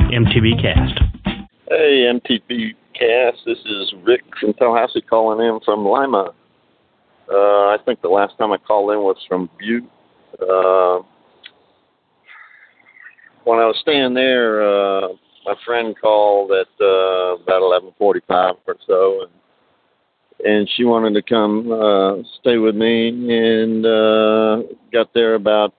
MTB Cast. Hey, MTB Cast. This is Rick from Tallahassee calling in from Lima. I think the last time I called in was from Butte. When I was staying there, my friend called at about 11:45 or so, and she wanted to come stay with me, and got there about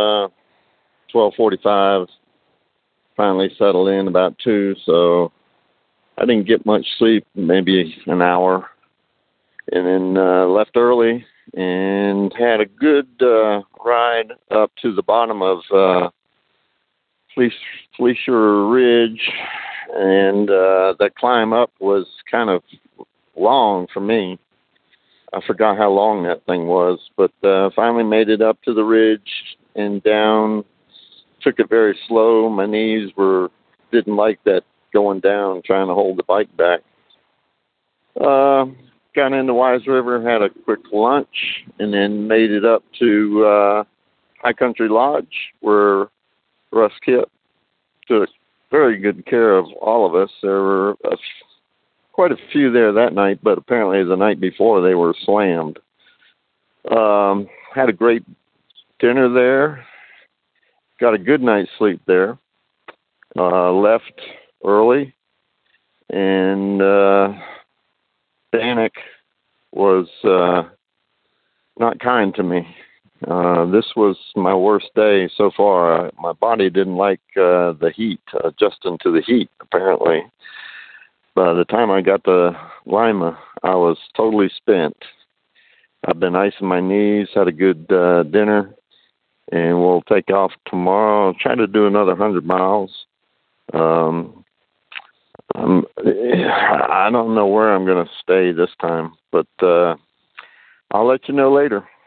12:45. Finally settled in about 2, so I didn't get much sleep, maybe an hour, and then left early and had a good ride up to the bottom of Fleischer Ridge, and that climb up was kind of long for me. I forgot how long that thing was, but finally made it up to the ridge and down. Took it very slow. My knees didn't like that going down, trying to hold the bike back. Got into Wise River, had a quick lunch, and then made it up to High Country Lodge, where Russ Kip took very good care of all of us. There were quite a few there that night, but apparently the night before they were slammed. Had a great dinner there. Got a good night's sleep there. Left early, and Bannock was not kind to me. This was my worst day so far. My body didn't like the heat, adjusting to the heat, apparently. By the time I got to Lima, I was totally spent. I've been icing my knees, had a good dinner, and we'll take off tomorrow. Try to do another 100 miles. I don't know where I'm going to stay this time, but I'll let you know later.